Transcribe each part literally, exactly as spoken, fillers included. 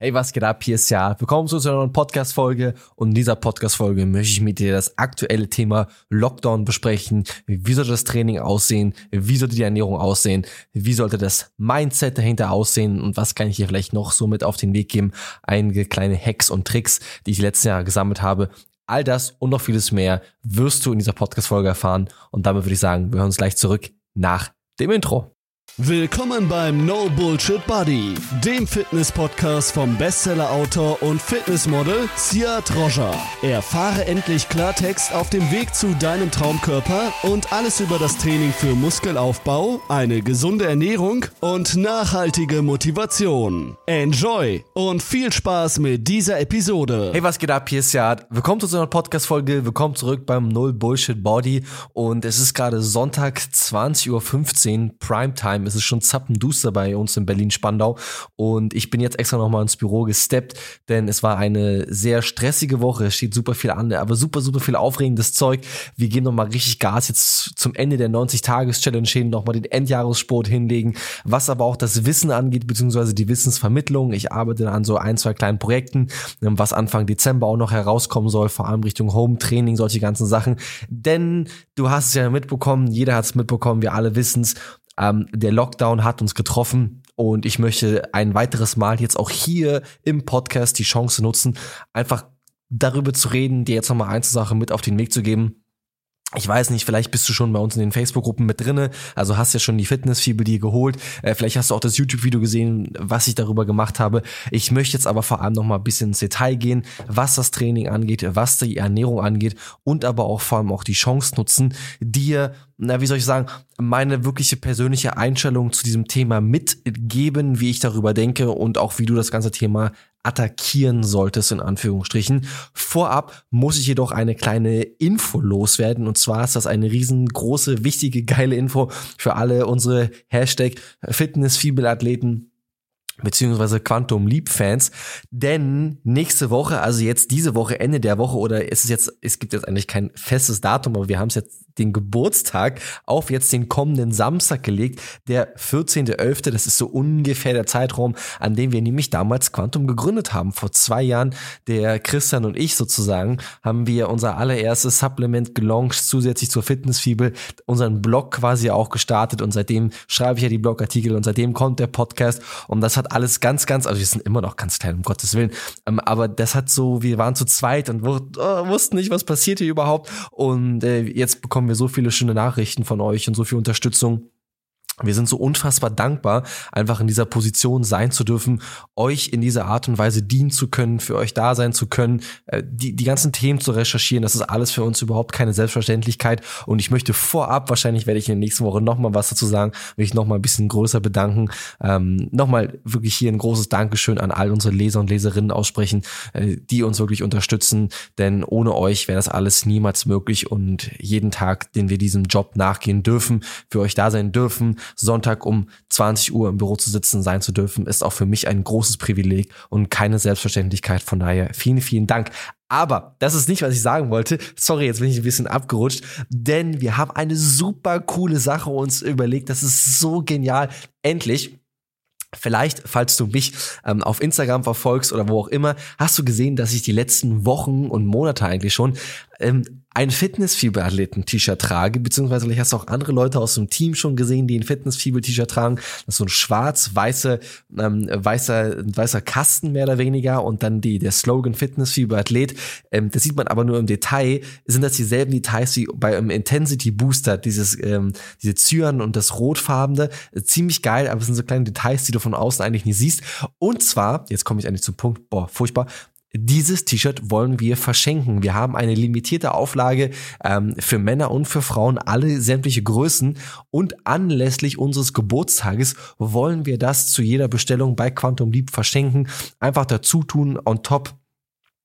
Hey, was geht ab? Hier ist ja. Willkommen zu einer neuen Podcast-Folge. Und in dieser Podcast-Folge möchte ich mit dir das aktuelle Thema Lockdown besprechen. Wie sollte das Training aussehen? Wie sollte die Ernährung aussehen? Wie sollte das Mindset dahinter aussehen? Und was kann ich dir vielleicht noch so mit auf den Weg geben? Einige kleine Hacks und Tricks, die ich letztes Jahr gesammelt habe. All das und noch vieles mehr wirst du in dieser Podcast-Folge erfahren. Und damit würde ich sagen, wir hören uns gleich zurück nach dem Intro. Willkommen beim No Bullshit Buddy, dem Fitness-Podcast vom Bestseller-Autor und Fitnessmodel Siad Roger. Erfahre endlich Klartext auf dem Weg zu deinem Traumkörper und alles über das Training für Muskelaufbau, eine gesunde Ernährung und nachhaltige Motivation. Enjoy und viel Spaß mit dieser Episode. Hey, was geht ab? Hier ist Siad. Willkommen zu so einer Podcast-Folge. Willkommen zurück beim No Bullshit Body. Und es ist gerade Sonntag zwanzig Uhr fünfzehn, Primetime. Es ist schon zappenduster bei uns in Berlin-Spandau und ich bin jetzt extra nochmal ins Büro gesteppt, denn es war eine sehr stressige Woche, es steht super viel an, aber super, super viel aufregendes Zeug. Wir geben nochmal richtig Gas jetzt zum Ende der neunzig-Tages-Challenge hin, nochmal den Endjahressport hinlegen, was aber auch das Wissen angeht, beziehungsweise die Wissensvermittlung. Ich arbeite an so ein, zwei kleinen Projekten, was Anfang Dezember auch noch herauskommen soll, vor allem Richtung Home-Training, solche ganzen Sachen, denn du hast es ja mitbekommen, jeder hat es mitbekommen, wir alle wissen es. Ähm, der Lockdown hat uns getroffen und ich möchte ein weiteres Mal jetzt auch hier im Podcast die Chance nutzen, einfach darüber zu reden, dir jetzt nochmal eine Sache mit auf den Weg zu geben. Ich weiß nicht, vielleicht bist du schon bei uns in den Facebook-Gruppen mit drinne, also hast ja schon die Fitnessfibel dir geholt, äh, vielleicht hast du auch das YouTube-Video gesehen, was ich darüber gemacht habe. Ich möchte jetzt aber vor allem noch mal ein bisschen ins Detail gehen, was das Training angeht, was die Ernährung angeht und aber auch vor allem auch die Chance nutzen, dir, na wie soll ich sagen, meine wirkliche persönliche Einstellung zu diesem Thema mitgeben, wie ich darüber denke und auch wie du das ganze Thema attackieren solltest, in Anführungsstrichen. Vorab muss ich jedoch eine kleine Info loswerden und zwar ist das eine riesengroße, wichtige, geile Info für alle unsere Hashtag Fitnessfibel-Athleten beziehungsweise Quantum Leap Fans, denn nächste Woche, also jetzt diese Woche, Ende der Woche oder es ist jetzt, es gibt jetzt eigentlich kein festes Datum, aber wir haben es jetzt den Geburtstag auf jetzt den kommenden Samstag gelegt, der vierzehnten elften Das ist so ungefähr der Zeitraum, an dem wir nämlich damals Quantum gegründet haben. Vor zwei Jahren, der Christian und ich sozusagen, haben wir unser allererstes Supplement gelauncht, zusätzlich zur Fitnessfibel, unseren Blog quasi auch gestartet und seitdem schreibe ich ja die Blogartikel und seitdem kommt der Podcast und das hat alles ganz, ganz, also wir sind immer noch ganz klein, um Gottes Willen, aber das hat so, wir waren zu zweit und wussten nicht, was passiert hier überhaupt und äh, jetzt bekommen wir so viele schöne Nachrichten von euch und so viel Unterstützung. Wir sind so unfassbar dankbar, einfach in dieser Position sein zu dürfen, euch in dieser Art und Weise dienen zu können, für euch da sein zu können, die die ganzen Themen zu recherchieren. Das ist alles für uns überhaupt keine Selbstverständlichkeit. Und ich möchte vorab, wahrscheinlich werde ich in der nächsten Woche nochmal was dazu sagen, will ich nochmal ein bisschen größer bedanken. Ähm, nochmal wirklich hier ein großes Dankeschön an all unsere Leser und Leserinnen aussprechen, äh, die uns wirklich unterstützen. Denn ohne euch wäre das alles niemals möglich. Und jeden Tag, den wir diesem Job nachgehen dürfen, für euch da sein dürfen, Sonntag um zwanzig Uhr im Büro zu sitzen, sein zu dürfen, ist auch für mich ein großes Privileg und keine Selbstverständlichkeit. Von daher vielen, vielen Dank. Aber das ist nicht, was ich sagen wollte. Sorry, jetzt bin ich ein bisschen abgerutscht, denn wir haben eine super coole Sache uns überlegt. Das ist so genial. Endlich. Vielleicht, falls du mich ähm, auf Instagram verfolgst oder wo auch immer, hast du gesehen, dass ich die letzten Wochen und Monate eigentlich schon ähm, ein Fitnessfibel-Athleten-T-Shirt trage, beziehungsweise vielleicht hast du auch andere Leute aus dem Team schon gesehen, die ein Fitnessfibel-T-Shirt tragen. Das ist so ein schwarz-weißer ähm, weißer, weißer Kasten mehr oder weniger und dann die der Slogan Fitnessfibel-Athlet. Ähm, das sieht man aber nur im Detail. Sind das dieselben Details wie bei einem Intensity Booster, dieses ähm, diese Cyan und das Rotfarbene. Äh, ziemlich geil, aber es sind so kleine Details, die du von außen eigentlich nie siehst. Und zwar, jetzt komme ich eigentlich zum Punkt, boah, furchtbar, dieses T-Shirt wollen wir verschenken. Wir haben eine limitierte Auflage ähm, für Männer und für Frauen, alle sämtliche Größen. Und anlässlich unseres Geburtstages wollen wir das zu jeder Bestellung bei Quantum Leap verschenken. Einfach dazu tun, on top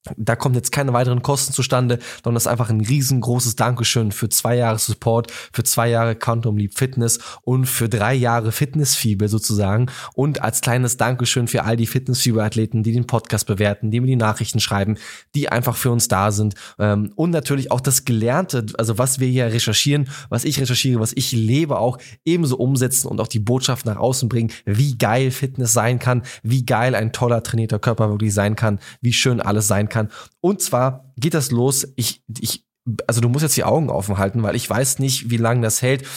Da kommen jetzt keine weiteren Kosten zustande, sondern das ist einfach ein riesengroßes Dankeschön für zwei Jahre Support, für zwei Jahre Quantum Leap Fitness und für drei Jahre Fitnessfieber sozusagen. Und als kleines Dankeschön für all die Fitnessfieber-Athleten, die den Podcast bewerten, die mir die Nachrichten schreiben, die einfach für uns da sind. Und natürlich auch das Gelernte, also was wir hier recherchieren, was ich recherchiere, was ich lebe, auch ebenso umsetzen und auch die Botschaft nach außen bringen, wie geil Fitness sein kann, wie geil ein toller, trainierter Körper wirklich sein kann, wie schön alles sein kann. Kann. Und zwar geht das los, ich, ich, also du musst jetzt die Augen offen halten, weil ich weiß nicht, wie lange das hält.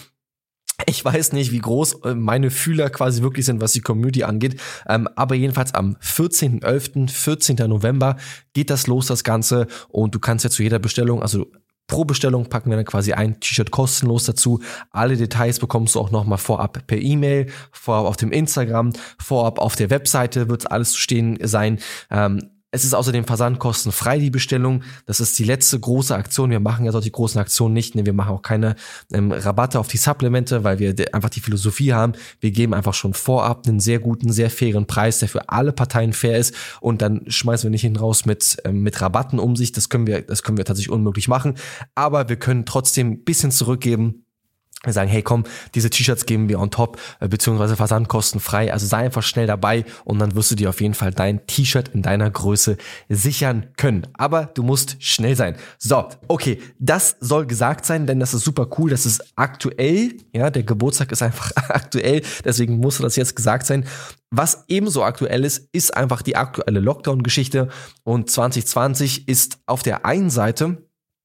Ich weiß nicht, wie groß meine Fühler quasi wirklich sind, was die Community angeht. Ähm, aber jedenfalls am vierzehnten elften, vierzehnten November geht das los, das Ganze. Und du kannst ja zu jeder Bestellung, also pro Bestellung packen wir dann quasi ein T-Shirt kostenlos dazu. Alle Details bekommst du auch nochmal vorab per E-Mail, vorab auf dem Instagram, vorab auf der Webseite wird alles zu stehen sein. Ähm, Es ist außerdem versandkostenfrei, die Bestellung. Das ist die letzte große Aktion. Wir machen ja solche großen Aktionen nicht. Ne? Wir machen auch keine ähm, Rabatte auf die Supplemente, weil wir de- einfach die Philosophie haben. Wir geben einfach schon vorab einen sehr guten, sehr fairen Preis, der für alle Parteien fair ist. Und dann schmeißen wir nicht hinten raus mit, ähm, mit Rabatten um sich. Das können wir, das können wir tatsächlich unmöglich machen. Aber wir können trotzdem ein bisschen zurückgeben. Wir sagen, hey komm, diese T-Shirts geben wir on top, äh, beziehungsweise versandkostenfrei. Also sei einfach schnell dabei und dann wirst du dir auf jeden Fall dein T-Shirt in deiner Größe sichern können. Aber du musst schnell sein. So, okay, das soll gesagt sein, denn das ist super cool. Das ist aktuell, ja, der Geburtstag ist einfach aktuell, deswegen musste das jetzt gesagt sein. Was ebenso aktuell ist, ist einfach die aktuelle Lockdown-Geschichte und zwanzig zwanzig ist auf der einen Seite,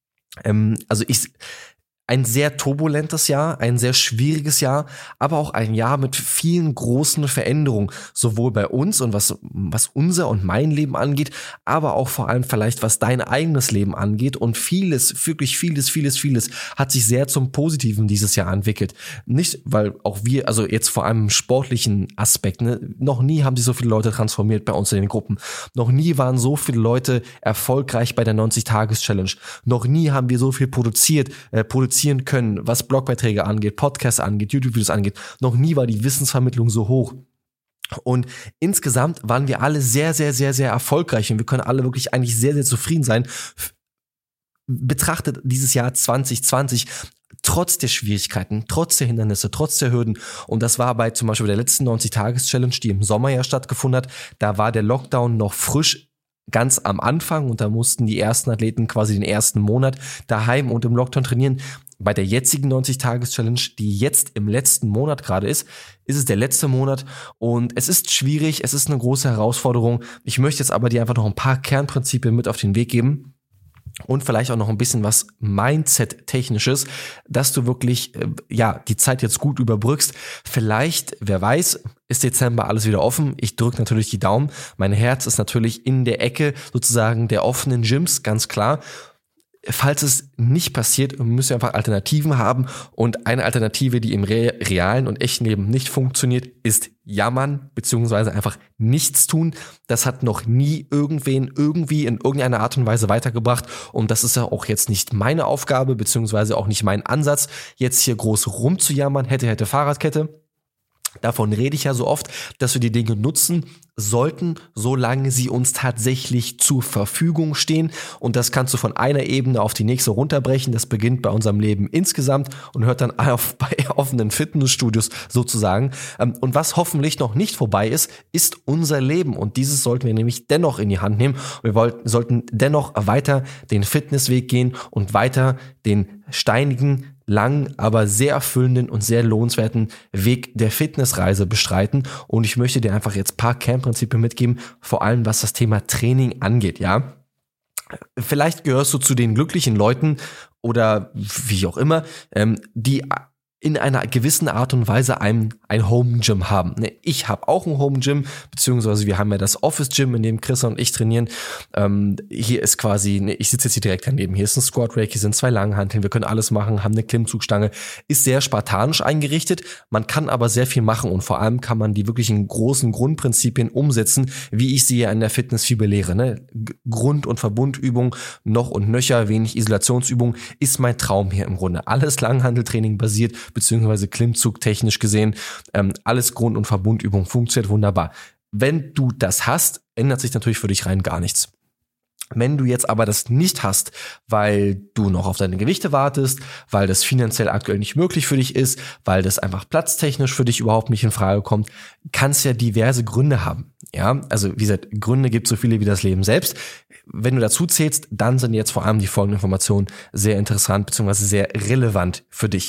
ähm, also ich... ein sehr turbulentes Jahr, ein sehr schwieriges Jahr, aber auch ein Jahr mit vielen großen Veränderungen, sowohl bei uns und was, was unser und mein Leben angeht, aber auch vor allem vielleicht, was dein eigenes Leben angeht und vieles, wirklich vieles, vieles, vieles hat sich sehr zum Positiven dieses Jahr entwickelt. Nicht, weil auch wir, also jetzt vor allem im sportlichen Aspekt, ne, noch nie haben sich so viele Leute transformiert bei uns in den Gruppen. Noch nie waren so viele Leute erfolgreich bei der neunzig-Tages-Challenge. Noch nie haben wir so viel produziert, äh, produziert können, was Blogbeiträge angeht, Podcasts angeht, YouTube-Videos angeht. Noch nie war die Wissensvermittlung so hoch. Und insgesamt waren wir alle sehr, sehr, sehr, sehr erfolgreich und wir können alle wirklich eigentlich sehr, sehr zufrieden sein. Betrachtet dieses Jahr zwanzig zwanzig trotz der Schwierigkeiten, trotz der Hindernisse, trotz der Hürden. Und das war bei zum Beispiel der letzten neunzig-Tages-Challenge, die im Sommer ja stattgefunden hat. Da war der Lockdown noch frisch, ganz am Anfang und da mussten die ersten Athleten quasi den ersten Monat daheim und im Lockdown trainieren. Bei der jetzigen neunzig-Tages-Challenge, die jetzt im letzten Monat gerade ist, ist es der letzte Monat und es ist schwierig, es ist eine große Herausforderung. Ich möchte jetzt aber dir einfach noch ein paar Kernprinzipien mit auf den Weg geben. Und vielleicht auch noch ein bisschen was Mindset-Technisches, dass du wirklich, äh, ja, die Zeit jetzt gut überbrückst. Vielleicht, wer weiß, ist Dezember alles wieder offen. Ich drücke natürlich die Daumen. Mein Herz ist natürlich in der Ecke sozusagen der offenen Gyms, ganz klar. Falls es nicht passiert, müssen wir einfach Alternativen haben. Und eine Alternative, die im re- realen und echten Leben nicht funktioniert, ist jammern, beziehungsweise einfach nichts tun. Das hat noch nie irgendwen irgendwie in irgendeiner Art und Weise weitergebracht. Und das ist ja auch jetzt nicht meine Aufgabe, beziehungsweise auch nicht mein Ansatz, jetzt hier groß rumzujammern, hätte, hätte Fahrradkette. Davon rede ich ja so oft, dass wir die Dinge nutzen sollten, solange sie uns tatsächlich zur Verfügung stehen. Und das kannst du von einer Ebene auf die nächste runterbrechen. Das beginnt bei unserem Leben insgesamt und hört dann auf bei offenen Fitnessstudios sozusagen. Und was hoffentlich noch nicht vorbei ist, ist unser Leben. Und dieses sollten wir nämlich dennoch in die Hand nehmen. Wir wollten, sollten dennoch weiter den Fitnessweg gehen und weiter den steinigen, langen, aber sehr erfüllenden und sehr lohnenswerten Weg der Fitnessreise bestreiten. Und ich möchte dir einfach jetzt ein paar Kernprinzipien mitgeben, vor allem was das Thema Training angeht, ja. Vielleicht gehörst du zu den glücklichen Leuten oder wie auch immer, ähm, die in einer gewissen Art und Weise ein, ein Home Gym haben. Ich habe auch ein Home Gym, beziehungsweise wir haben ja das Office Gym, in dem Chris und ich trainieren. Ähm, hier ist quasi, ne, ich sitze jetzt hier direkt daneben, hier ist ein Squat Rack, hier sind zwei Langhanteln, wir können alles machen, haben eine Klimmzugstange, ist sehr spartanisch eingerichtet, man kann aber sehr viel machen und vor allem kann man die wirklichen großen Grundprinzipien umsetzen, wie ich sie ja in der Fitnessfieber lehre. Ne? Grund- und Verbundübung, noch und nöcher, wenig Isolationsübung, ist mein Traum hier im Grunde. Alles Langhanteltraining basiert, beziehungsweise Klimmzug technisch gesehen, ähm, alles Grund- und Verbundübung funktioniert wunderbar. Wenn du das hast, ändert sich natürlich für dich rein gar nichts. Wenn du jetzt aber das nicht hast, weil du noch auf deine Gewichte wartest, weil das finanziell aktuell nicht möglich für dich ist, weil das einfach platztechnisch für dich überhaupt nicht in Frage kommt, kann es ja diverse Gründe haben. Ja, also wie gesagt, Gründe gibt es so viele wie das Leben selbst. Wenn du dazu zählst, dann sind jetzt vor allem die folgenden Informationen sehr interessant bzw. sehr relevant für dich.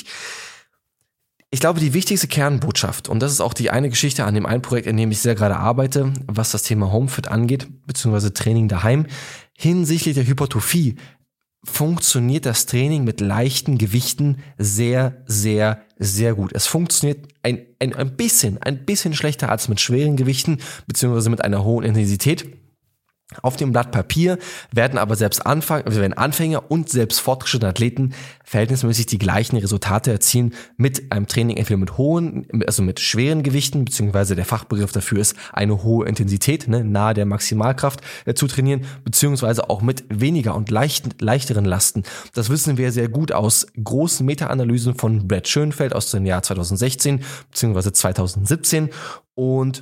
Ich glaube, die wichtigste Kernbotschaft, und das ist auch die eine Geschichte an dem einen Projekt, in dem ich sehr gerade arbeite, was das Thema HomeFit angeht, beziehungsweise Training daheim, hinsichtlich der Hypertrophie funktioniert das Training mit leichten Gewichten sehr, sehr, sehr gut. Es funktioniert ein, ein, ein bisschen, ein bisschen schlechter als mit schweren Gewichten, beziehungsweise mit einer hohen Intensität. Auf dem Blatt Papier werden aber selbst Anfang, werden Anfänger und selbst fortgeschrittene Athleten verhältnismäßig die gleichen Resultate erzielen mit einem Training, entweder mit hohen, also mit schweren Gewichten, beziehungsweise der Fachbegriff dafür ist eine hohe Intensität, ne, nahe der Maximalkraft äh, zu trainieren, beziehungsweise auch mit weniger und leichten, leichteren Lasten. Das wissen wir sehr gut aus großen Meta-Analysen von Brad Schoenfeld aus dem Jahr zwanzig sechzehn, beziehungsweise zwanzig siebzehn, und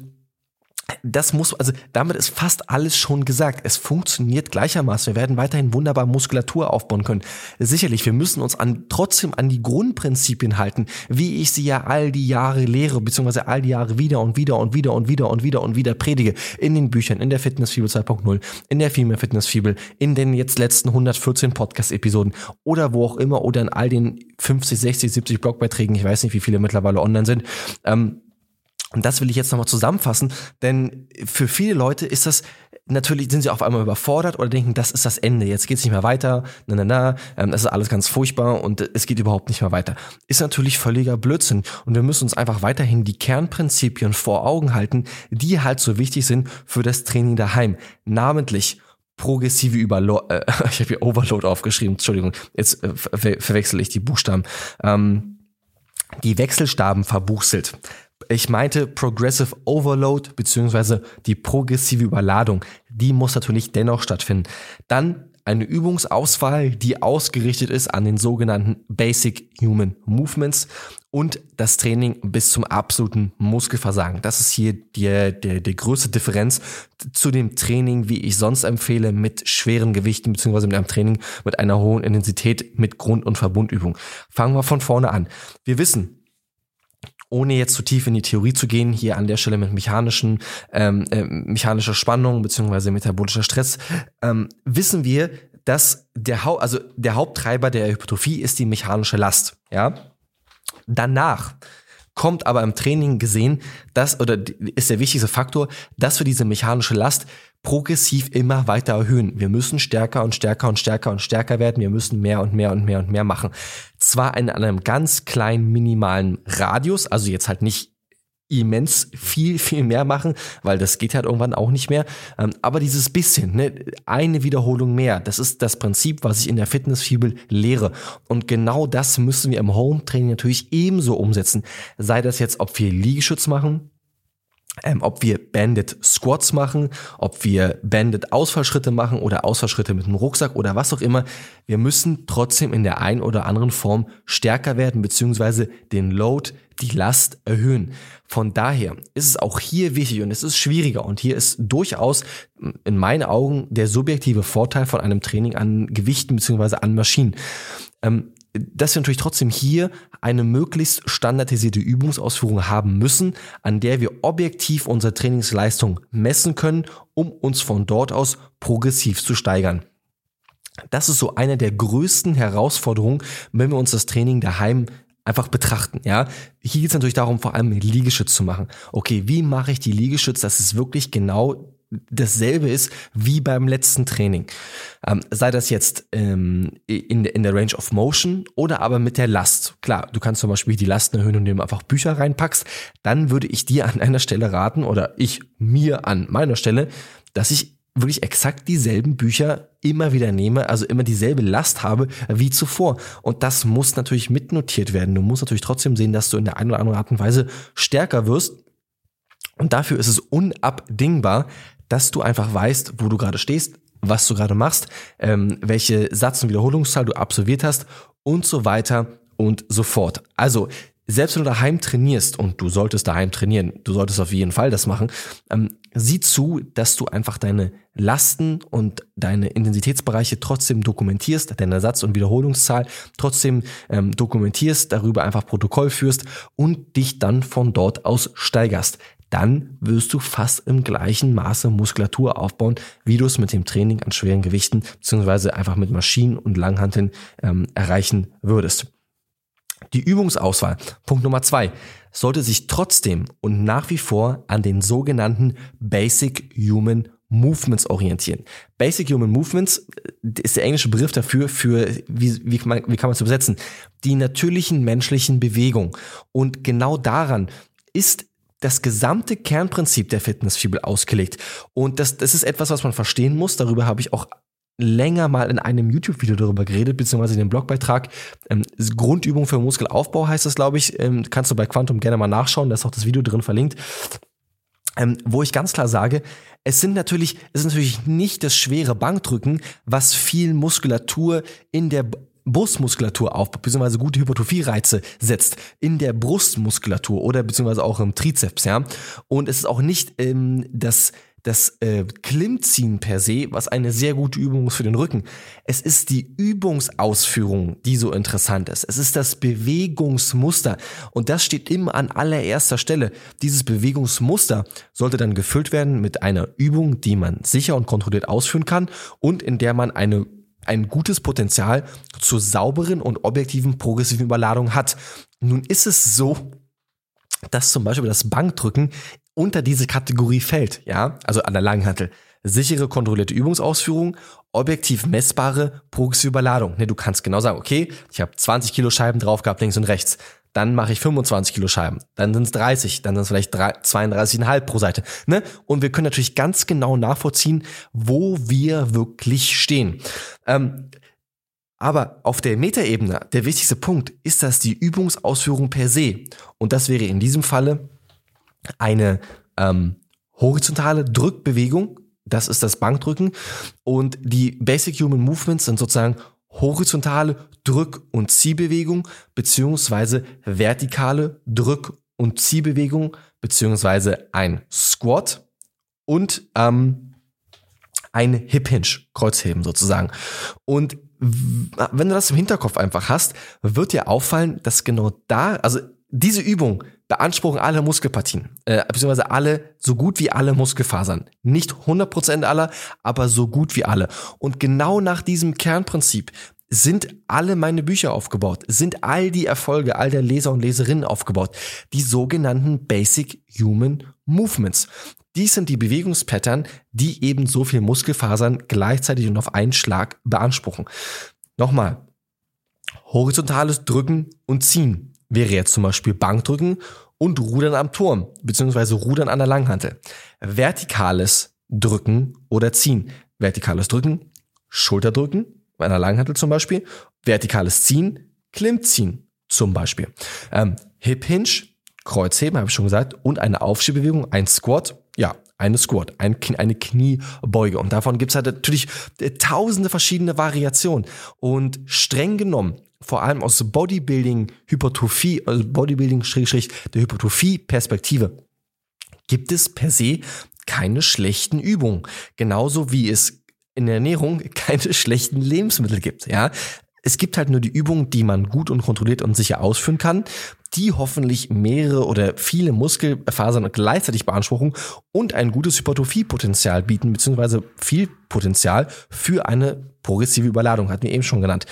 das muss, also damit ist fast alles schon gesagt. Es funktioniert gleichermaßen. Wir werden weiterhin wunderbar Muskulatur aufbauen können. Sicherlich, wir müssen uns an, trotzdem an die Grundprinzipien halten, wie ich sie ja all die Jahre lehre, beziehungsweise all die Jahre wieder und wieder und wieder und wieder und wieder und wieder predige. In den Büchern, in der Fitnessfibel zwei Punkt null, in der Female Fitnessfibel, in den jetzt letzten hundertvierzehn Podcast-Episoden oder wo auch immer oder in all den fünfzig, sechzig, siebzig Blogbeiträgen, ich weiß nicht, wie viele mittlerweile online sind, ähm, und das will ich jetzt nochmal zusammenfassen, denn für viele Leute ist das, natürlich sind sie auf einmal überfordert oder denken, das ist das Ende, jetzt geht's nicht mehr weiter, na na na, ähm, das ist alles ganz furchtbar und es geht überhaupt nicht mehr weiter. Ist natürlich völliger Blödsinn und wir müssen uns einfach weiterhin die Kernprinzipien vor Augen halten, die halt so wichtig sind für das Training daheim, namentlich progressive Überload, äh, ich habe hier Overload aufgeschrieben, Entschuldigung, jetzt äh, ver- verwechsel ich die Buchstaben, ähm, die Wechselstaben verbuchselt. Ich meinte Progressive Overload beziehungsweise die progressive Überladung, die muss natürlich dennoch stattfinden. Dann eine Übungsauswahl, die ausgerichtet ist an den sogenannten Basic Human Movements und das Training bis zum absoluten Muskelversagen. Das ist hier die, die, die größte Differenz zu dem Training, wie ich sonst empfehle, mit schweren Gewichten beziehungsweise mit einem Training mit einer hohen Intensität mit Grund- und Verbundübung. Fangen wir von vorne an. Wir wissen, ohne jetzt zu tief in die Theorie zu gehen, hier an der Stelle mit mechanischen, ähm, äh, mechanischer Spannung beziehungsweise metabolischer Stress, ähm, wissen wir, dass der, Hau- also der Haupttreiber der Hypertrophie ist die mechanische Last. Ja? Danach kommt aber im Training gesehen, dass, oder ist der wichtigste Faktor, dass wir diese mechanische Last progressiv immer weiter erhöhen. Wir müssen stärker und stärker und stärker und stärker werden. Wir müssen mehr und mehr und mehr und mehr machen. Zwar in einem ganz kleinen, minimalen Radius, also jetzt halt nicht immens viel, viel mehr machen, weil das geht halt irgendwann auch nicht mehr. Aber dieses bisschen, ne, eine Wiederholung mehr, das ist das Prinzip, was ich in der Fitnessfibel lehre. Und genau das müssen wir im Home-Training natürlich ebenso umsetzen. Sei das jetzt, ob wir Liegestütz machen, Ähm, ob wir Banded Squats machen, ob wir Banded Ausfallschritte machen oder Ausfallschritte mit einem Rucksack oder was auch immer. Wir müssen trotzdem in der einen oder anderen Form stärker werden, beziehungsweise den Load, die Last erhöhen. Von daher ist es auch hier wichtig und es ist schwieriger und hier ist durchaus in meinen Augen der subjektive Vorteil von einem Training an Gewichten beziehungsweise an Maschinen. Ähm, dass wir natürlich trotzdem hier eine möglichst standardisierte Übungsausführung haben müssen, an der wir objektiv unsere Trainingsleistung messen können, um uns von dort aus progressiv zu steigern. Das ist so eine der größten Herausforderungen, wenn wir uns das Training daheim einfach betrachten. Ja, hier geht es natürlich darum, vor allem Liegestütz zu machen. Okay, wie mache ich die Liegestütz, dass es wirklich genau dasselbe ist wie beim letzten Training. Ähm, sei das jetzt ähm, in, in der Range of Motion oder aber mit der Last. Klar, du kannst zum Beispiel die Lasten erhöhen, indem du einfach Bücher reinpackst. Dann würde ich dir an einer Stelle raten oder ich mir an meiner Stelle, dass ich wirklich exakt dieselben Bücher immer wieder nehme, also immer dieselbe Last habe wie zuvor. Und das muss natürlich mitnotiert werden. Du musst natürlich trotzdem sehen, dass du in der einen oder anderen Art und Weise stärker wirst. Und dafür ist es unabdingbar, dass du einfach weißt, wo du gerade stehst, was du gerade machst, ähm, welche Satz- und Wiederholungszahl du absolviert hast und so weiter und so fort. Also selbst wenn du daheim trainierst, und du solltest daheim trainieren, du solltest auf jeden Fall das machen, ähm, sieh zu, dass du einfach deine Lasten und deine Intensitätsbereiche trotzdem dokumentierst, deine Satz- und Wiederholungszahl trotzdem ähm, dokumentierst, darüber einfach Protokoll führst und dich dann von dort aus steigerst. Dann wirst du fast im gleichen Maße Muskulatur aufbauen, wie du es mit dem Training an schweren Gewichten beziehungsweise einfach mit Maschinen und Langhanteln ähm, erreichen würdest. Die Übungsauswahl, Punkt Nummer zwei, sollte sich trotzdem und nach wie vor an den sogenannten Basic Human Movements orientieren. Basic Human Movements ist der englische Begriff dafür, für wie, wie, kann man, wie kann man es übersetzen? Die natürlichen menschlichen Bewegungen. Und genau daran ist das gesamte Kernprinzip der Fitnessfibel ausgelegt. Und das, das ist etwas, was man verstehen muss. Darüber habe ich auch länger mal in einem YouTube-Video darüber geredet, beziehungsweise den Blogbeitrag. Ähm, Grundübung für Muskelaufbau heißt das, glaube ich. Ähm, kannst du bei Quantum gerne mal nachschauen. Da ist auch das Video drin verlinkt. Ähm, wo ich ganz klar sage, es sind natürlich, es ist natürlich nicht das schwere Bankdrücken, was viel Muskulatur in der Brustmuskulatur aufbaut, beziehungsweise gute Hypertrophie-Reize setzt in der Brustmuskulatur oder beziehungsweise auch im Trizeps, ja. Und es ist auch nicht ähm, das das äh, Klimmziehen per se, was eine sehr gute Übung ist für den Rücken. Es ist die Übungsausführung, die so interessant ist. Es ist das Bewegungsmuster und das steht immer an allererster Stelle. Dieses Bewegungsmuster sollte dann gefüllt werden mit einer Übung, die man sicher und kontrolliert ausführen kann und in der man eine ein gutes Potenzial zur sauberen und objektiven progressiven Überladung hat. Nun ist es so, dass zum Beispiel das Bankdrücken unter diese Kategorie fällt, ja, also an der Langhantel. Sichere, kontrollierte Übungsausführung, objektiv messbare progressive Überladung. Ne, du kannst genau sagen, okay, ich habe zwanzig Kilo Scheiben drauf gehabt, links und rechts. Dann mache ich fünfundzwanzig Kilo Scheiben, dann sind es dreißig, dann sind es vielleicht zweiunddreißig Komma fünf pro Seite. Ne? Und wir können natürlich ganz genau nachvollziehen, wo wir wirklich stehen. Ähm, aber auf der Metaebene, der wichtigste Punkt, ist das die Übungsausführung per se. Und das wäre in diesem Falle eine ähm, horizontale Drückbewegung, das ist das Bankdrücken. Und die Basic Human Movements sind sozusagen horizontale Drück- und Ziehbewegung beziehungsweise vertikale Drück- und Ziehbewegung beziehungsweise ein Squat und ähm, ein Hip Hinge, Kreuzheben sozusagen. Und wenn du das im Hinterkopf einfach hast, wird dir auffallen, dass genau da, also diese Übung beanspruchen alle Muskelpartien, äh, beziehungsweise alle, so gut wie alle Muskelfasern. Nicht hundert Prozent aller, aber so gut wie alle. Und genau nach diesem Kernprinzip sind alle meine Bücher aufgebaut, sind all die Erfolge, all der Leser und Leserinnen aufgebaut. Die sogenannten Basic Human Movements. Dies sind die Bewegungspattern, die eben so viel Muskelfasern gleichzeitig und auf einen Schlag beanspruchen. Nochmal, horizontales Drücken und Ziehen wäre jetzt zum Beispiel Bankdrücken und Rudern am Turm, beziehungsweise Rudern an der Langhantel. Vertikales Drücken oder Ziehen. Vertikales Drücken, Schulterdrücken, bei einer Langhantel zum Beispiel. Vertikales Ziehen, Klimmziehen zum Beispiel. Ähm, Hip Hinge, Kreuzheben, habe ich schon gesagt, und eine Aufstehbewegung, ein Squat, ja, eine Squat, ein, eine Kniebeuge. Und davon gibt es halt natürlich tausende verschiedene Variationen. Und streng genommen, vor allem aus Bodybuilding, Hypertrophie, also Bodybuilding, Schrägstrich, der Hypertrophie-Perspektive, gibt es per se keine schlechten Übungen. Genauso wie es in der Ernährung keine schlechten Lebensmittel gibt, ja. Es gibt halt nur die Übungen, die man gut und kontrolliert und sicher ausführen kann, die hoffentlich mehrere oder viele Muskelfasern gleichzeitig beanspruchen und ein gutes Hypertrophie-Potenzial bieten, beziehungsweise viel Potenzial für eine progressive Überladung, hatten wir eben schon genannt.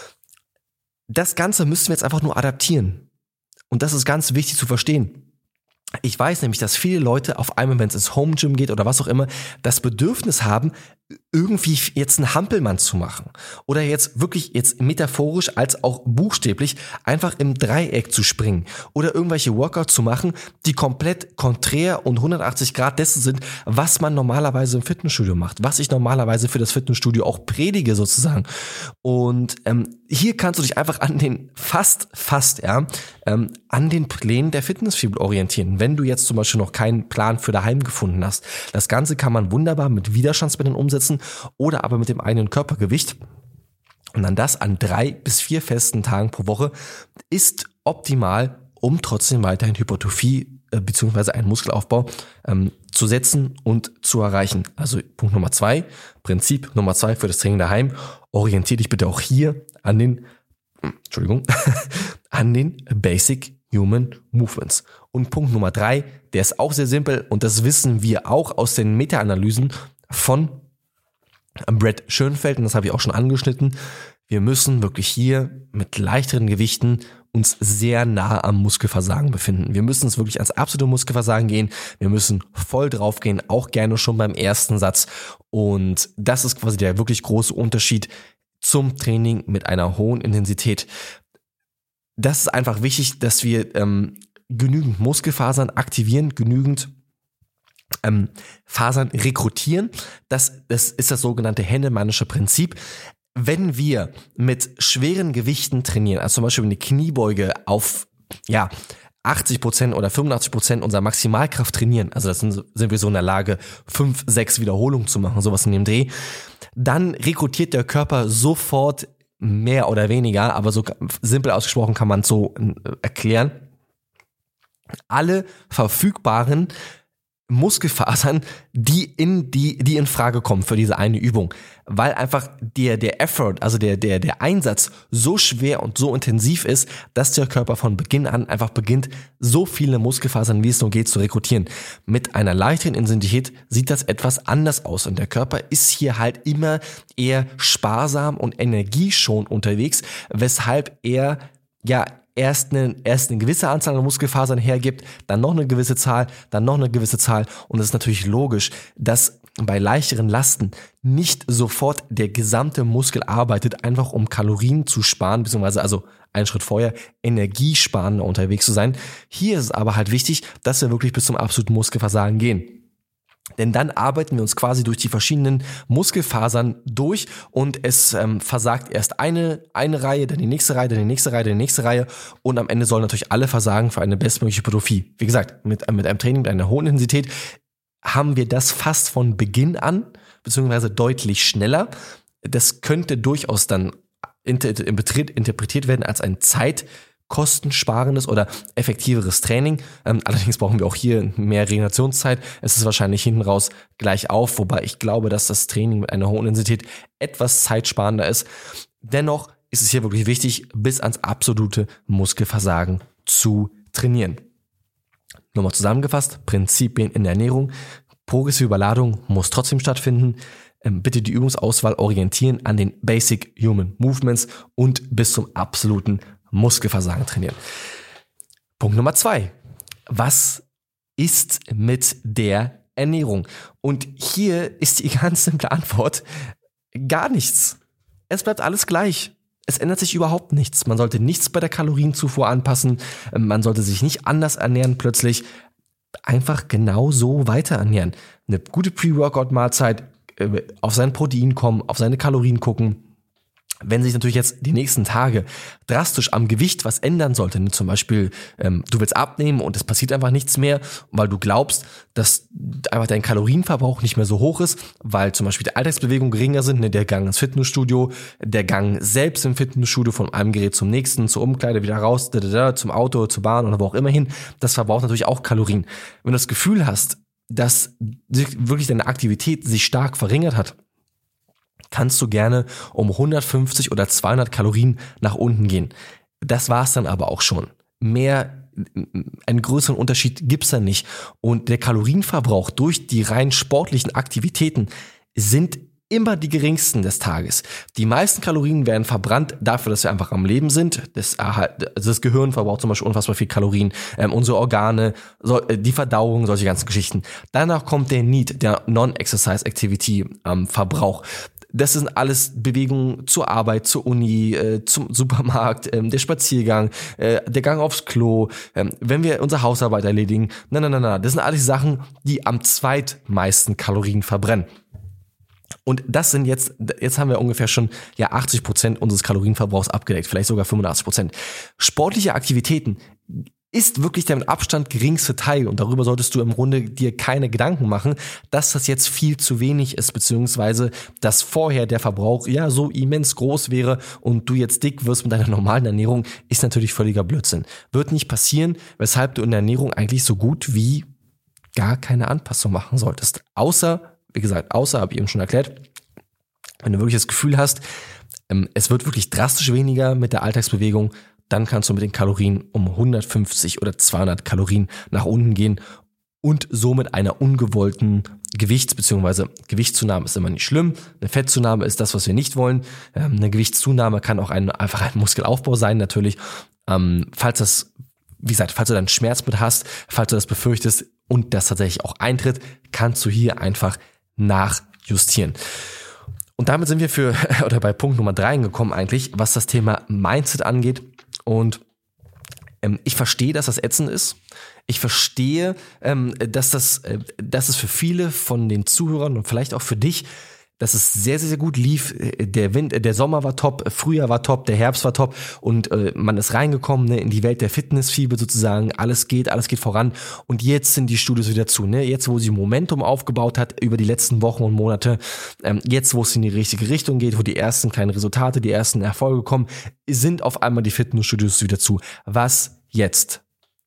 Das Ganze müssen wir jetzt einfach nur adaptieren. Und das ist ganz wichtig zu verstehen. Ich weiß nämlich, dass viele Leute auf einmal, wenn es ins Home Gym geht oder was auch immer, das Bedürfnis haben, irgendwie jetzt einen Hampelmann zu machen. Oder jetzt wirklich jetzt metaphorisch als auch buchstäblich einfach im Dreieck zu springen. Oder irgendwelche Workouts zu machen, die komplett konträr und hundertachtzig Grad dessen sind, was man normalerweise im Fitnessstudio macht. Was ich normalerweise für das Fitnessstudio auch predige sozusagen. Und ähm, hier kannst du dich einfach an den, fast, fast, ja, ähm, an den Plänen der Fitnessfibel orientieren. Wenn du jetzt zum Beispiel noch keinen Plan für daheim gefunden hast. Das Ganze kann man wunderbar mit Widerstandsbändern umsetzen oder aber mit dem eigenen Körpergewicht. Und dann das an drei bis vier festen Tagen pro Woche ist optimal, um trotzdem weiterhin Hypertrophie äh, bzw. einen Muskelaufbau ähm, zu setzen und zu erreichen. Also Punkt Nummer zwei, Prinzip Nummer zwei für das Training daheim, orientiere dich bitte auch hier an den, Entschuldigung, an den Basic Human Movements. Und Punkt Nummer drei, der ist auch sehr simpel und das wissen wir auch aus den Meta-Analysen von Brett Schönfeld, und das habe ich auch schon angeschnitten. Wir müssen wirklich hier mit leichteren Gewichten uns sehr nah am Muskelversagen befinden. Wir müssen es wirklich ans absolute Muskelversagen gehen. Wir müssen voll drauf gehen, auch gerne schon beim ersten Satz. Und das ist quasi der wirklich große Unterschied zum Training mit einer hohen Intensität. Das ist einfach wichtig, dass wir ähm, genügend Muskelfasern aktivieren, genügend ähm, Fasern rekrutieren. Das, das ist das sogenannte Hennemannsche Prinzip. Wenn wir mit schweren Gewichten trainieren, also zum Beispiel eine Kniebeuge auf ja, achtzig Prozent oder fünfundachtzig Prozent unserer Maximalkraft trainieren, also das sind, sind wir so in der Lage, fünf, sechs Wiederholungen zu machen, sowas in dem Dreh, dann rekrutiert der Körper sofort mehr oder weniger, aber so simpel ausgesprochen kann man es so erklären, alle verfügbaren Muskelfasern, die in die die in Frage kommen für diese eine Übung, weil einfach der der Effort, also der der der Einsatz so schwer und so intensiv ist, dass der Körper von Beginn an einfach beginnt, so viele Muskelfasern wie es nur geht zu rekrutieren. Mit einer leichteren Intensität sieht das etwas anders aus und der Körper ist hier halt immer eher sparsam und energieschonend unterwegs, weshalb er ja erst eine, erst eine gewisse Anzahl an Muskelfasern hergibt, dann noch eine gewisse Zahl, dann noch eine gewisse Zahl. Und es ist natürlich logisch, dass bei leichteren Lasten nicht sofort der gesamte Muskel arbeitet, einfach um Kalorien zu sparen, beziehungsweise also einen Schritt vorher energiesparender unterwegs zu sein. Hier ist es aber halt wichtig, dass wir wirklich bis zum absoluten Muskelversagen gehen. Denn dann arbeiten wir uns quasi durch die verschiedenen Muskelfasern durch und es ähm, versagt erst eine, eine Reihe, dann die nächste Reihe, dann die nächste Reihe, dann die nächste Reihe und am Ende sollen natürlich alle versagen für eine bestmögliche Hypertrophie. Wie gesagt, mit, mit einem Training mit einer hohen Intensität haben wir das fast von Beginn an, beziehungsweise deutlich schneller. Das könnte durchaus dann inter- interpretiert werden als ein Zeit- kostensparendes oder effektiveres Training. Ähm, allerdings brauchen wir auch hier mehr Regenerationszeit. Es ist wahrscheinlich hinten raus gleich auf, wobei ich glaube, dass das Training mit einer hohen Intensität etwas zeitsparender ist. Dennoch ist es hier wirklich wichtig, bis ans absolute Muskelversagen zu trainieren. Nochmal zusammengefasst, Prinzipien in der Ernährung. Progressive Überladung muss trotzdem stattfinden. Ähm, bitte die Übungsauswahl orientieren an den Basic Human Movements und bis zum absoluten Muskelversagen trainieren. Punkt Nummer zwei. Was ist mit der Ernährung? Und hier ist die ganz simple Antwort: gar nichts. Es bleibt alles gleich. Es ändert sich überhaupt nichts. Man sollte nichts bei der Kalorienzufuhr anpassen. Man sollte sich nicht anders ernähren plötzlich. Einfach genau so weiter ernähren. Eine gute Pre-Workout-Mahlzeit, auf sein Protein kommen, auf seine Kalorien gucken. Wenn sich natürlich jetzt die nächsten Tage drastisch am Gewicht was ändern sollte, ne, zum Beispiel ähm, du willst abnehmen und es passiert einfach nichts mehr, weil du glaubst, dass einfach dein Kalorienverbrauch nicht mehr so hoch ist, weil zum Beispiel die Alltagsbewegungen geringer sind, ne, der Gang ins Fitnessstudio, der Gang selbst im Fitnessstudio von einem Gerät zum nächsten, zur Umkleide wieder raus, da, da, da, zum Auto, zur Bahn oder wo auch immer hin, das verbraucht natürlich auch Kalorien. Wenn du das Gefühl hast, dass wirklich deine Aktivität sich stark verringert hat, kannst du gerne um hundertfünfzig oder zweihundert Kalorien nach unten gehen. Das war's dann aber auch schon. Mehr, einen größeren Unterschied gibt's da nicht. Und der Kalorienverbrauch durch die rein sportlichen Aktivitäten sind immer die geringsten des Tages. Die meisten Kalorien werden verbrannt dafür, dass wir einfach am Leben sind. Das, also das Gehirn verbraucht zum Beispiel unfassbar viel Kalorien, ähm, unsere Organe, so, die Verdauung, solche ganzen Geschichten. Danach kommt der Need, der Non-Exercise-Activity-Verbrauch. Das sind alles Bewegungen zur Arbeit, zur Uni, äh, zum Supermarkt, ähm, der Spaziergang, äh, der Gang aufs Klo, ähm, wenn wir unsere Hausarbeit erledigen. Nein, nein, nein, nein. Das sind alles Sachen, die am zweitmeisten Kalorien verbrennen. Und das sind jetzt, jetzt haben wir ungefähr schon ja achtzig Prozent unseres Kalorienverbrauchs abgedeckt, vielleicht sogar fünfundachtzig Prozent. Sportliche Aktivitäten ist wirklich der mit Abstand geringste Teil und darüber solltest du im Grunde dir keine Gedanken machen, dass das jetzt viel zu wenig ist, beziehungsweise dass vorher der Verbrauch ja so immens groß wäre und du jetzt dick wirst mit deiner normalen Ernährung, ist natürlich völliger Blödsinn. Wird nicht passieren, weshalb du in der Ernährung eigentlich so gut wie gar keine Anpassung machen solltest. Außer, wie gesagt, außer, habe ich eben schon erklärt, wenn du wirklich das Gefühl hast, es wird wirklich drastisch weniger mit der Alltagsbewegung, dann kannst du mit den Kalorien um hundertfünfzig oder zweihundert Kalorien nach unten gehen und somit einer ungewollten Gewichts- bzw. Gewichtszunahme ist immer nicht schlimm. Eine Fettzunahme ist das, was wir nicht wollen. Eine Gewichtszunahme kann auch ein, einfach ein Muskelaufbau sein natürlich. Ähm, falls das, wie gesagt, falls du dann Schmerz mit hast, falls du das befürchtest und das tatsächlich auch eintritt, kannst du hier einfach nachjustieren. Und damit sind wir für oder bei Punkt Nummer drei gekommen eigentlich, was das Thema Mindset angeht. Und ähm, ich verstehe, dass das ätzend ist. Ich verstehe, ähm, dass das, äh, dass es für viele von den Zuhörern und vielleicht auch für dich, dass es sehr, sehr, sehr gut lief. Der Wind, der Sommer war top, Frühjahr war top, der Herbst war top und äh, man ist reingekommen, ne, in die Welt der Fitnessfieber sozusagen. Alles geht, alles geht voran und jetzt sind die Studios wieder zu. Ne? Jetzt, wo sie Momentum aufgebaut hat über die letzten Wochen und Monate, ähm, jetzt, wo es in die richtige Richtung geht, wo die ersten kleinen Resultate, die ersten Erfolge kommen, sind auf einmal die Fitnessstudios wieder zu. Was jetzt?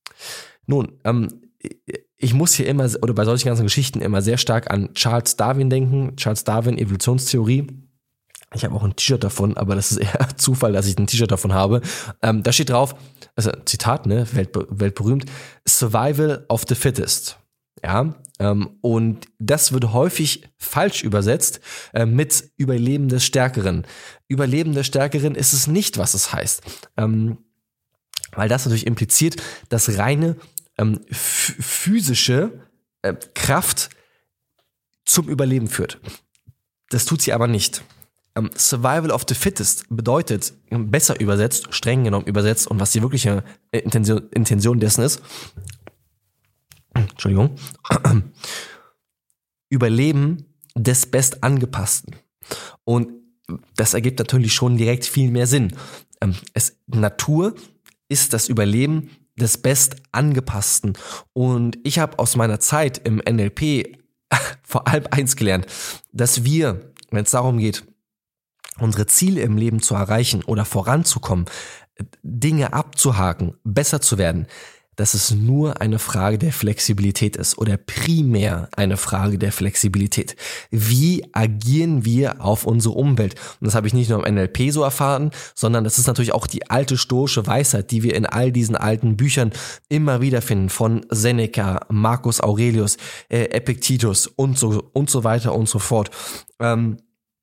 Nun, ähm, ich muss hier immer, oder bei solchen ganzen Geschichten immer sehr stark an Charles Darwin denken. Charles Darwin, Evolutionstheorie. Ich habe auch ein T-Shirt davon, aber das ist eher Zufall, dass ich ein T-Shirt davon habe. Ähm, da steht drauf, also Zitat, ne, weltbe- weltberühmt, Survival of the Fittest. Ja, ähm, und das wird häufig falsch übersetzt äh, mit Überleben des Stärkeren. Überleben des Stärkeren ist es nicht, was es heißt. Ähm, weil das natürlich impliziert, dass reine ähm, f- physische äh, Kraft zum Überleben führt. Das tut sie aber nicht. Ähm, Survival of the Fittest bedeutet, besser übersetzt, streng genommen übersetzt, und was die wirkliche Intention, Intention dessen ist, Entschuldigung, Überleben des Bestangepassten. Und das ergibt natürlich schon direkt viel mehr Sinn. Ähm, es, Natur ist das Überleben des Bestangepassten. Und ich habe aus meiner Zeit im N L P vor allem eins gelernt, dass wir, wenn es darum geht, unsere Ziele im Leben zu erreichen oder voranzukommen, Dinge abzuhaken, besser zu werden, dass es nur eine Frage der Flexibilität ist oder primär eine Frage der Flexibilität. Wie agieren wir auf unsere Umwelt? Und das habe ich nicht nur im N L P so erfahren, sondern das ist natürlich auch die alte stoische Weisheit, die wir in all diesen alten Büchern immer wieder finden, von Seneca, Marcus Aurelius, äh, Epictetus und so, und so weiter und so fort. Ähm,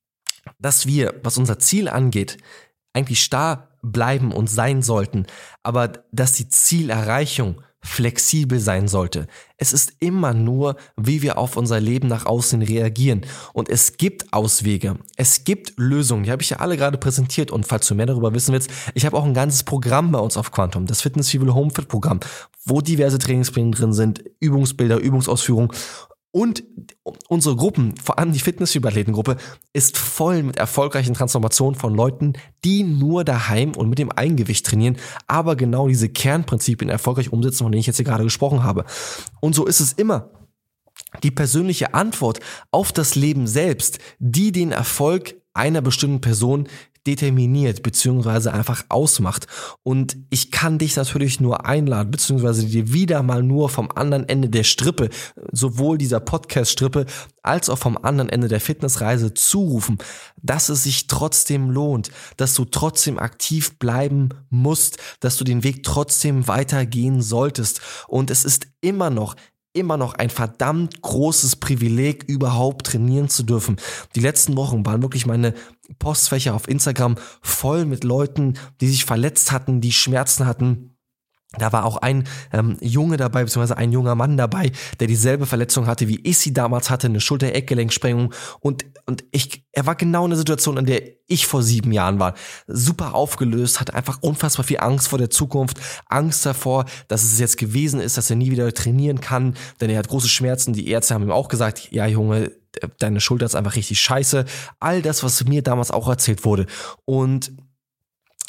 dass wir, was unser Ziel angeht, eigentlich starr bleiben und sein sollten, aber dass die Zielerreichung flexibel sein sollte. Es ist immer nur, wie wir auf unser Leben nach außen reagieren. Und es gibt Auswege, es gibt Lösungen, die habe ich ja alle gerade präsentiert. Und falls du mehr darüber wissen willst, ich habe auch ein ganzes Programm bei uns auf Quantum, das Fitnessfieber Home Fit Programm, wo diverse Trainingspläne drin sind, Übungsbilder, Übungsausführungen. Und unsere Gruppen, vor allem die Fitnessfieber-Athletengruppe, ist voll mit erfolgreichen Transformationen von Leuten, die nur daheim und mit dem Eigengewicht trainieren, aber genau diese Kernprinzipien erfolgreich umsetzen, von denen ich jetzt hier gerade gesprochen habe. Und so ist es immer. Die persönliche Antwort auf das Leben selbst, die den Erfolg einer bestimmten Person determiniert beziehungsweise einfach ausmacht. Und ich kann dich natürlich nur einladen, beziehungsweise dir wieder mal nur vom anderen Ende der Strippe, sowohl dieser Podcast-Strippe als auch vom anderen Ende der Fitnessreise zurufen, dass es sich trotzdem lohnt, dass du trotzdem aktiv bleiben musst, dass du den Weg trotzdem weitergehen solltest. Und es ist immer noch immer noch ein verdammt großes Privileg, überhaupt trainieren zu dürfen. Die letzten Wochen waren wirklich meine Postfächer auf Instagram voll mit Leuten, die sich verletzt hatten, die Schmerzen hatten. Da war auch ein ähm, Junge dabei, beziehungsweise ein junger Mann dabei, der dieselbe Verletzung hatte, wie ich sie damals hatte, eine Schulter-Eckgelenksprengung. Und, und ich, er war genau in der Situation, in der ich vor sieben Jahren war. Super aufgelöst, hatte einfach unfassbar viel Angst vor der Zukunft, Angst davor, dass es jetzt gewesen ist, dass er nie wieder trainieren kann, denn er hat große Schmerzen. Die Ärzte haben ihm auch gesagt, ja Junge, deine Schulter ist einfach richtig scheiße. All das, was mir damals auch erzählt wurde. Und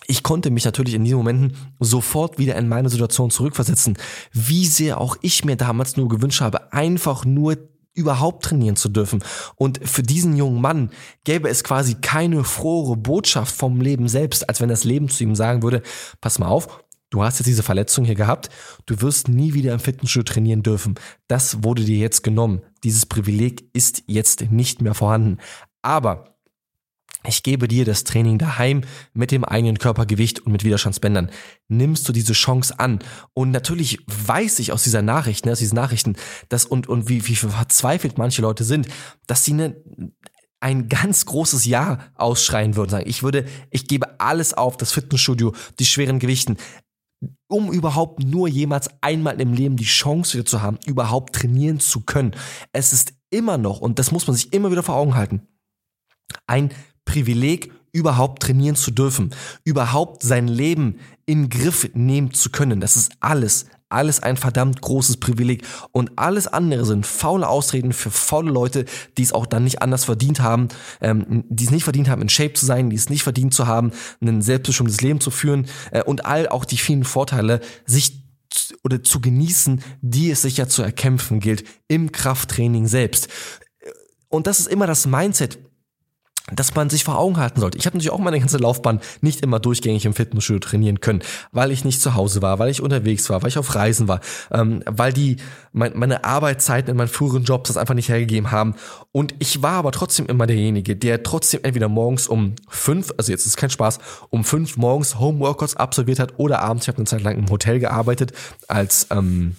ich konnte mich natürlich in diesen Momenten sofort wieder in meine Situation zurückversetzen, wie sehr auch ich mir damals nur gewünscht habe, einfach nur überhaupt trainieren zu dürfen. Und für diesen jungen Mann gäbe es quasi keine frohere Botschaft vom Leben selbst, als wenn das Leben zu ihm sagen würde, pass mal auf, du hast jetzt diese Verletzung hier gehabt, du wirst nie wieder im Fitnessstudio trainieren dürfen. Das wurde dir jetzt genommen. Dieses Privileg ist jetzt nicht mehr vorhanden. Aber ich gebe dir das Training daheim mit dem eigenen Körpergewicht und mit Widerstandsbändern. Nimmst du diese Chance an? Und natürlich weiß ich aus dieser Nachricht, ne, aus diesen Nachrichten, dass und und wie wie verzweifelt manche Leute sind, dass sie ne, ein ganz großes Ja ausschreien würden. Sagen, ich würde, ich gebe alles auf, das Fitnessstudio, die schweren Gewichten, um überhaupt nur jemals einmal im Leben die Chance wieder zu haben, überhaupt trainieren zu können. Es ist immer noch, und das muss man sich immer wieder vor Augen halten, ein Privileg, überhaupt trainieren zu dürfen, überhaupt sein Leben in Griff nehmen zu können. Das ist alles, alles ein verdammt großes Privileg. Und alles andere sind faule Ausreden für faule Leute, die es auch dann nicht anders verdient haben, ähm, die es nicht verdient haben, in Shape zu sein, die es nicht verdient zu haben, ein selbstbestimmtes Leben zu führen äh, und all auch die vielen Vorteile sich oder zu genießen, die es sich ja zu erkämpfen gilt im Krafttraining selbst. Und das ist immer das Mindset, dass man sich vor Augen halten sollte. Ich habe natürlich auch meine ganze Laufbahn nicht immer durchgängig im Fitnessstudio trainieren können, weil ich nicht zu Hause war, weil ich unterwegs war, weil ich auf Reisen war, ähm, weil die mein, meine Arbeitszeiten in meinen früheren Jobs das einfach nicht hergegeben haben. Und ich war aber trotzdem immer derjenige, der trotzdem entweder morgens um fünf, also jetzt ist kein Spaß, um fünf morgens Homeworkouts absolviert hat oder abends, ich habe eine Zeit lang im Hotel gearbeitet als ähm,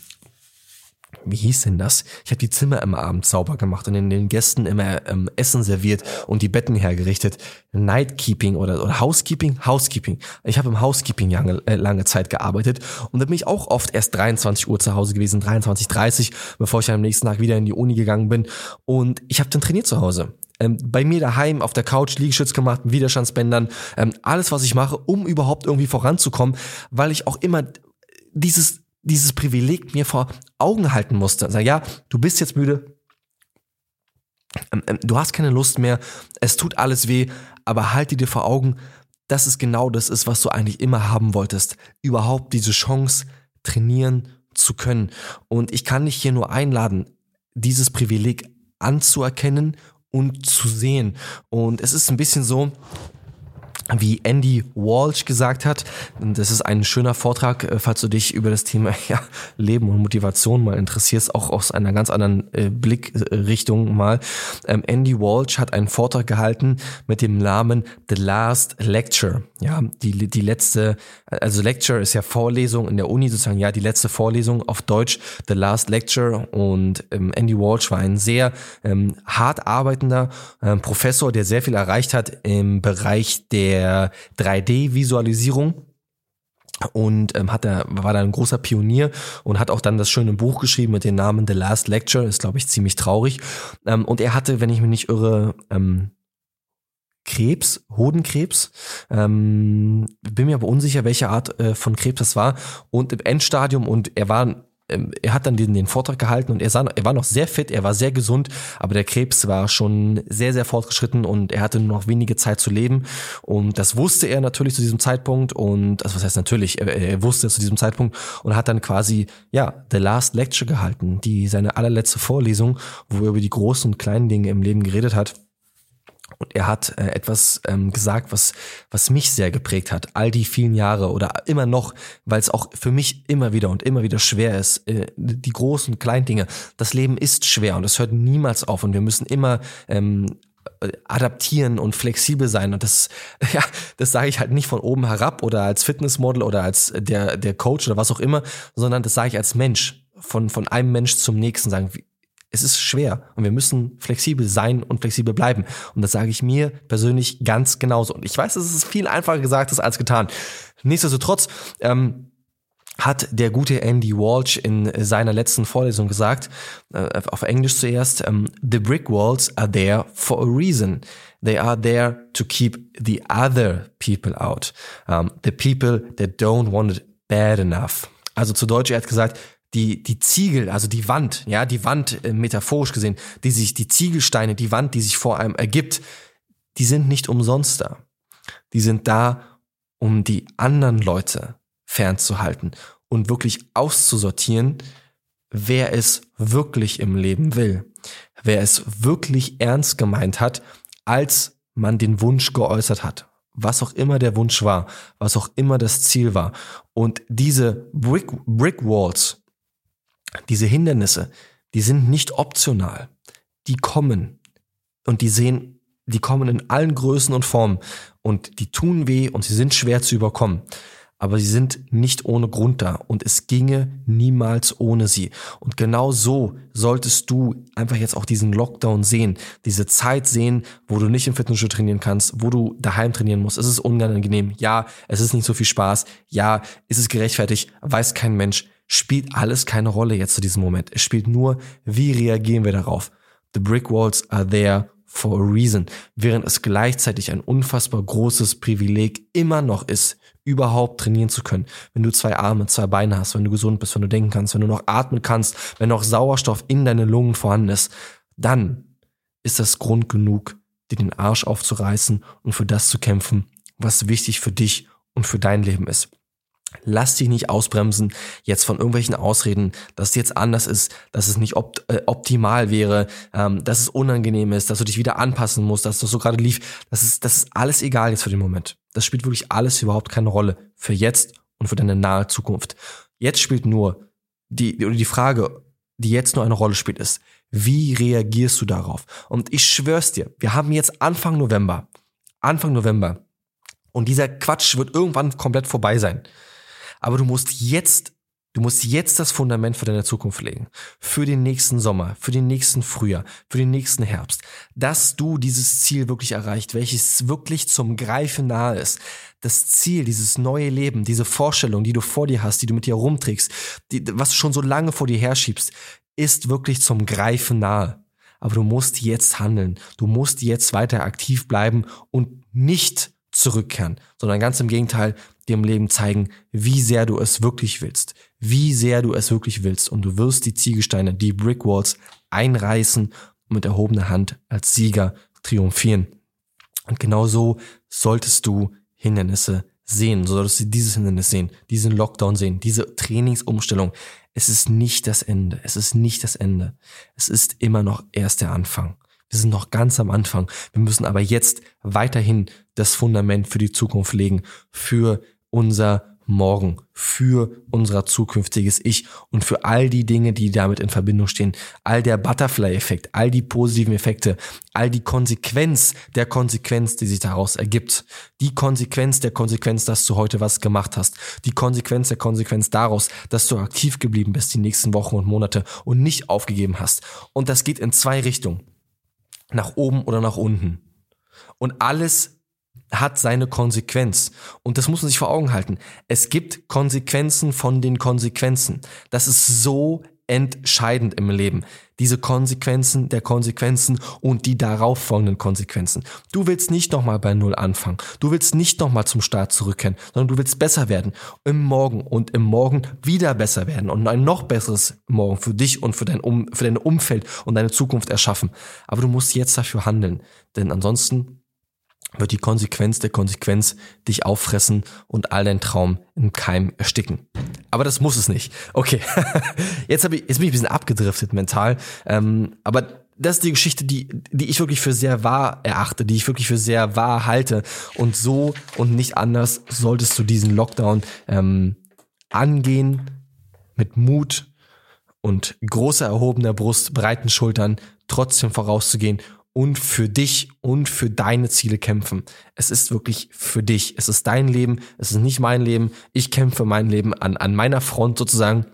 wie hieß denn das? Ich habe die Zimmer immer abends sauber gemacht und in den Gästen immer ähm, Essen serviert und die Betten hergerichtet. Nightkeeping oder, oder Housekeeping? Housekeeping. Ich habe im Housekeeping lange, äh, lange Zeit gearbeitet und da bin ich auch oft erst dreiundzwanzig Uhr zu Hause gewesen, dreiundzwanzig Uhr dreißig, bevor ich dann am nächsten Tag wieder in die Uni gegangen bin. Und ich habe dann trainiert zu Hause. Ähm, bei mir daheim auf der Couch Liegestütz gemacht, mit Widerstandsbändern, ähm, alles, was ich mache, um überhaupt irgendwie voranzukommen, weil ich auch immer dieses dieses Privileg mir vor Augen halten musste. Sag, ja, du bist jetzt müde, ähm, ähm, du hast keine Lust mehr, es tut alles weh, aber halte dir vor Augen, dass es genau das ist, was du eigentlich immer haben wolltest. Überhaupt diese Chance trainieren zu können. Und ich kann dich hier nur einladen, dieses Privileg anzuerkennen und zu sehen. Und es ist ein bisschen so, wie Andy Walsh gesagt hat, das ist ein schöner Vortrag, falls du dich über das Thema ja, Leben und Motivation mal interessierst, auch aus einer ganz anderen äh, Blickrichtung mal. Ähm, Andy Walsh hat einen Vortrag gehalten mit dem Namen The Last Lecture. Ja, die die letzte, also Lecture ist ja Vorlesung in der Uni sozusagen, ja, die letzte Vorlesung auf Deutsch, The Last Lecture. Und ähm, Andy Walsh war ein sehr ähm, hart arbeitender ähm, Professor, der sehr viel erreicht hat im Bereich der der drei D-Visualisierung und ähm, hat er war da ein großer Pionier und hat auch dann das schöne Buch geschrieben mit dem Namen The Last Lecture, ist glaube ich ziemlich traurig. Ähm, und er hatte, wenn ich mich nicht irre, ähm, Krebs, Hodenkrebs, ähm, bin mir aber unsicher, welche Art äh, von Krebs das war und im Endstadium und er war Er hat dann den, den Vortrag gehalten und er, sah, er war noch sehr fit, er war sehr gesund, aber der Krebs war schon sehr, sehr fortgeschritten und er hatte nur noch wenige Zeit zu leben und das wusste er natürlich zu diesem Zeitpunkt und, also was heißt natürlich, er, er wusste es zu diesem Zeitpunkt und hat dann quasi, ja, The Last Lecture gehalten, die seine allerletzte Vorlesung, wo er über die großen und kleinen Dinge im Leben geredet hat. Und er hat äh, etwas ähm, gesagt, was was mich sehr geprägt hat, all die vielen Jahre oder immer noch, weil es auch für mich immer wieder und immer wieder schwer ist, äh, die großen und kleinen Dinge. Das Leben ist schwer und es hört niemals auf und wir müssen immer ähm, adaptieren und flexibel sein und das ja das sage ich halt nicht von oben herab oder als Fitnessmodel oder als der der Coach oder was auch immer, sondern das sage ich als Mensch von von einem Mensch zum nächsten, sagen es ist schwer und wir müssen flexibel sein und flexibel bleiben. Und das sage ich mir persönlich ganz genauso. Und ich weiß, es ist viel einfacher gesagt als getan. Nichtsdestotrotz ähm, hat der gute Andy Walsh in seiner letzten Vorlesung gesagt, äh, auf Englisch zuerst, ähm, the brick walls are there for a reason. They are there to keep the other people out. Um, the people that don't want it bad enough. Also zu Deutsch, er hat gesagt, Die, die Ziegel, also die Wand, ja, die Wand äh, metaphorisch gesehen, die sich, die Ziegelsteine, die Wand, die sich vor einem ergibt, die sind nicht umsonst da. Die sind da, um die anderen Leute fernzuhalten und wirklich auszusortieren, wer es wirklich im Leben will, wer es wirklich ernst gemeint hat, als man den Wunsch geäußert hat, was auch immer der Wunsch war, was auch immer das Ziel war. Und diese Brick, Brick Walls, diese Hindernisse, die sind nicht optional, die kommen und die sehen, die kommen in allen Größen und Formen und die tun weh und sie sind schwer zu überkommen. Aber sie sind nicht ohne Grund da und es ginge niemals ohne sie. Und genau so solltest du einfach jetzt auch diesen Lockdown sehen, diese Zeit sehen, wo du nicht im Fitnessstudio trainieren kannst, wo du daheim trainieren musst. Es ist unangenehm, ja, es ist nicht so viel Spaß, ja, ist es gerechtfertigt, weiß kein Mensch, spielt alles keine Rolle jetzt zu diesem Moment. Es spielt nur, wie reagieren wir darauf. The brick walls are there for a reason, während es gleichzeitig ein unfassbar großes Privileg immer noch ist, überhaupt trainieren zu können. Wenn du zwei Arme, zwei Beine hast, wenn du gesund bist, wenn du denken kannst, wenn du noch atmen kannst, wenn noch Sauerstoff in deinen Lungen vorhanden ist, dann ist das Grund genug, dir den Arsch aufzureißen und für das zu kämpfen, was wichtig für dich und für dein Leben ist. Lass dich nicht ausbremsen jetzt von irgendwelchen Ausreden, dass es jetzt anders ist, dass es nicht opt- äh, optimal wäre, ähm, dass es unangenehm ist, dass du dich wieder anpassen musst, dass das so gerade lief. Das ist, das ist alles egal jetzt für den Moment. Das spielt wirklich alles überhaupt keine Rolle für jetzt und für deine nahe Zukunft. Jetzt spielt nur die, oder die Frage, die jetzt nur eine Rolle spielt, ist, wie reagierst du darauf? Und ich schwör's dir, wir haben jetzt Anfang November, Anfang November und dieser Quatsch wird irgendwann komplett vorbei sein. Aber du musst jetzt, du musst jetzt das Fundament für deine Zukunft legen. Für den nächsten Sommer, für den nächsten Frühjahr, für den nächsten Herbst. Dass du dieses Ziel wirklich erreicht, welches wirklich zum Greifen nahe ist. Das Ziel, dieses neue Leben, diese Vorstellung, die du vor dir hast, die du mit dir rumträgst, die, was du schon so lange vor dir herschiebst, ist wirklich zum Greifen nahe. Aber du musst jetzt handeln. Du musst jetzt weiter aktiv bleiben und nicht zurückkehren, sondern ganz im Gegenteil, dir im Leben zeigen, wie sehr du es wirklich willst, wie sehr du es wirklich willst und du wirst die Ziegelsteine, die Brick Walls einreißen und mit erhobener Hand als Sieger triumphieren. Und genau so solltest du Hindernisse sehen, so solltest du dieses Hindernis sehen, diesen Lockdown sehen, diese Trainingsumstellung. Es ist nicht das Ende, es ist nicht das Ende, es ist immer noch erst der Anfang. Wir sind noch ganz am Anfang. Wir müssen aber jetzt weiterhin das Fundament für die Zukunft legen, für unser Morgen, für unser zukünftiges Ich und für all die Dinge, die damit in Verbindung stehen. All der Butterfly-Effekt, all die positiven Effekte, all die Konsequenz der Konsequenz, die sich daraus ergibt. Die Konsequenz der Konsequenz, dass du heute was gemacht hast. Die Konsequenz der Konsequenz daraus, dass du aktiv geblieben bist die nächsten Wochen und Monate und nicht aufgegeben hast. Und das geht in zwei Richtungen. Nach oben oder nach unten. Und alles hat seine Konsequenz. Und das muss man sich vor Augen halten. Es gibt Konsequenzen von den Konsequenzen. Das ist so entscheidend im Leben. Diese Konsequenzen der Konsequenzen und die darauf folgenden Konsequenzen. Du willst nicht nochmal bei Null anfangen. Du willst nicht nochmal zum Start zurückkehren, sondern du willst besser werden. Im Morgen und im Morgen wieder besser werden und ein noch besseres Morgen für dich und für dein, um, für dein Umfeld und deine Zukunft erschaffen. Aber du musst jetzt dafür handeln, denn ansonsten wird die Konsequenz der Konsequenz dich auffressen und all dein Traum im Keim ersticken. Aber das muss es nicht. Okay, jetzt, hab ich, jetzt bin ich ein bisschen abgedriftet mental, ähm, aber das ist die Geschichte, die, die ich wirklich für sehr wahr erachte, die ich wirklich für sehr wahr halte. Und so und nicht anders solltest du diesen Lockdown ähm, angehen, mit Mut und großer erhobener Brust, breiten Schultern, trotzdem vorauszugehen und für dich und für deine Ziele kämpfen. Es ist wirklich für dich. Es ist dein Leben, es ist nicht mein Leben. Ich kämpfe mein Leben an, an meiner Front sozusagen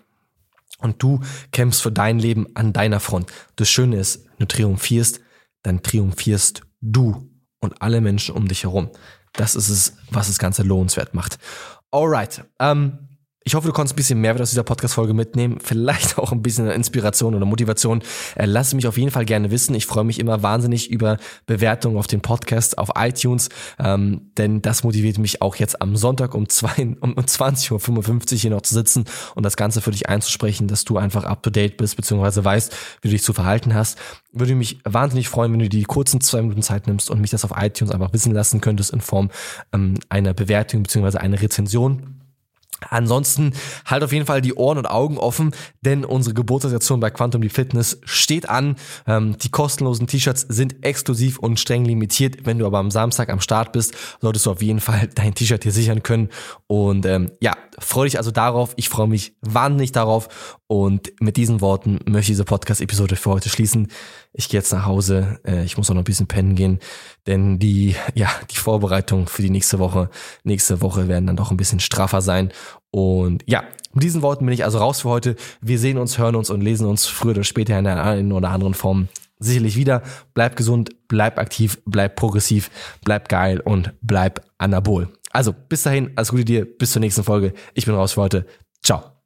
und du kämpfst für dein Leben an deiner Front. Das Schöne ist, wenn du triumphierst, dann triumphierst du und alle Menschen um dich herum. Das ist es, was das Ganze lohnenswert macht. Alright, ähm, Ich hoffe, du konntest ein bisschen Mehrwert aus dieser Podcast-Folge mitnehmen, vielleicht auch ein bisschen Inspiration oder Motivation. Äh, lass mich auf jeden Fall gerne wissen. Ich freue mich immer wahnsinnig über Bewertungen auf den Podcast auf iTunes, ähm, denn das motiviert mich auch jetzt am Sonntag um, zwei, um zwanzig Uhr fünfundfünfzig hier noch zu sitzen und das Ganze für dich einzusprechen, dass du einfach up-to-date bist, beziehungsweise weißt, wie du dich zu verhalten hast. Würde mich wahnsinnig freuen, wenn du die kurzen zwei Minuten Zeit nimmst und mich das auf iTunes einfach wissen lassen könntest in Form ähm, einer Bewertung beziehungsweise einer Rezension. Ansonsten halt auf jeden Fall die Ohren und Augen offen, denn unsere Geburtstagsaktion bei Quantum Leap Fitness steht an. Ähm, die kostenlosen T-Shirts sind exklusiv und streng limitiert. Wenn du aber am Samstag am Start bist, solltest du auf jeden Fall dein T-Shirt hier sichern können. Und ähm, ja, freu dich also darauf. Ich freue mich wahnsinnig darauf. Und mit diesen Worten möchte ich diese Podcast-Episode für heute schließen. Ich gehe jetzt nach Hause. Äh, ich muss auch noch ein bisschen pennen gehen, denn die ja die Vorbereitungen für die nächste Woche, nächste Woche werden dann doch ein bisschen straffer sein. Und ja, mit diesen Worten bin ich also raus für heute. Wir sehen uns, hören uns und lesen uns früher oder später in einer einen oder anderen Form sicherlich wieder. Bleib gesund, bleib aktiv, bleib progressiv, bleib geil und bleib anabol. Also bis dahin, alles Gute dir, bis zur nächsten Folge. Ich bin raus für heute. Ciao.